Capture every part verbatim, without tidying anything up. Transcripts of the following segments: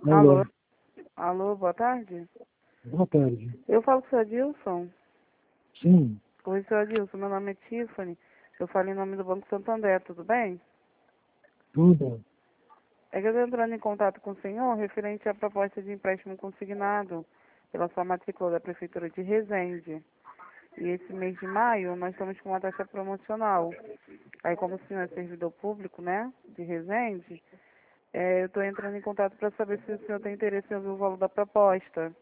Alô? Alô? Alô, boa tarde? Boa tarde. Eu falo com o seu Adilson. Sim, Oi, seu Adilson, meu nome é Tiffany. Eu falo em nome do Banco Santander, tudo bem? tudo. É que eu estou entrando em contato com o senhor referente à proposta de empréstimo consignado pela sua matrícula da Prefeitura de Resende. E esse mês de maio nós estamos com uma taxa promocional. Aí, como o senhor é servidor público, né, de Resende, é, eu estou entrando em contato para saber se o senhor tem interesse em ouvir o valor da proposta.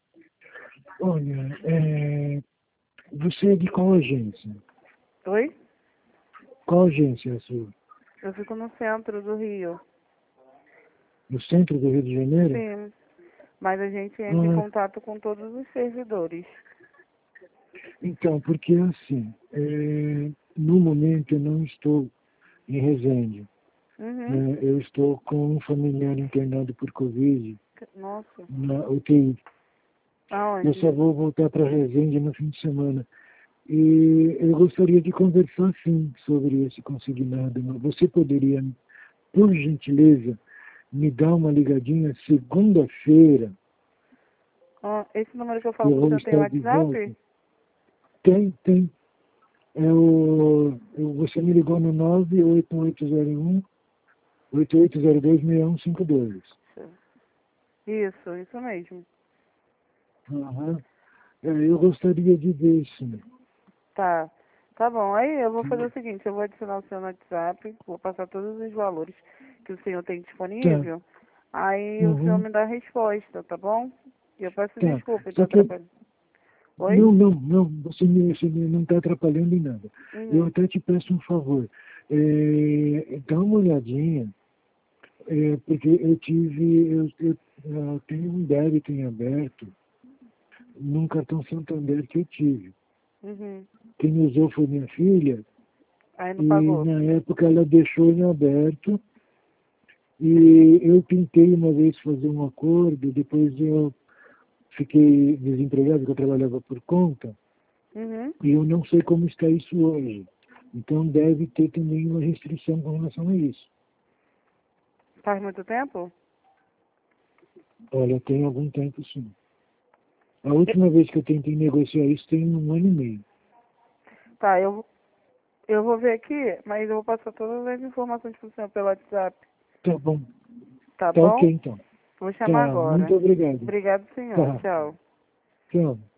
Olha, é, você é de qual agência? Oi? Qual agência é a sua? Eu fico no centro do Rio. No centro do Rio de Janeiro? Sim, mas a gente entra em Ah, contato com todos os servidores. então, porque assim, é, no momento eu não estou em Resende. Uhum. Né? Eu estou com um familiar internado por Covid Nossa, na U T I. Eu aonde? só vou voltar para Resende no fim de semana. E eu gostaria de conversar, sim, sobre esse consignado. Você poderia, por gentileza, me dar uma ligadinha segunda-feira, Ó, esse número que eu que falo eu com o vou senhor tem estar de WhatsApp? volta? Tem, tem. É o, eu- você me ligou no nove oito oito zero um, oito oito zero dois, seis um cinco dois. Isso, isso mesmo. Aham. É, eu gostaria de ver, sim. Tá. Tá bom, aí eu vou fazer o seguinte, eu vou adicionar o senhor no WhatsApp, vou passar todos os valores que o senhor tem Tá. disponível, aí o senhor Uhum. me dá a resposta, tá bom? E eu peço Tá. desculpa, Só então que, trabalho. Oi? não, não, não, você me- você me- não está atrapalhando em nada. Eu Uhum. até te peço um favor. É, dá uma olhadinha. É, porque eu tive, eu, eu, eu tenho um débito em aberto num cartão Santander que eu tive. Uhum. Quem usou foi minha filha, Aí e não pagou. na época ela deixou em aberto, e eu tentei uma vez fazer um acordo, depois eu fiquei desempregado, porque eu trabalhava por conta, Uhum. e eu não sei como está isso hoje. Então deve ter também uma restrição com relação a isso. Faz muito tempo? Olha, tem algum tempo sim. A última vez que eu tentei negociar isso tem um ano e meio. Tá, eu, eu vou ver aqui, mas eu vou passar todas as informações pro senhor pelo WhatsApp, Tá bom. tá Tá ok, bom? então. Vou chamar Tá, muito agora. obrigado. Obrigado, senhor. Tá, Tchau. tchau.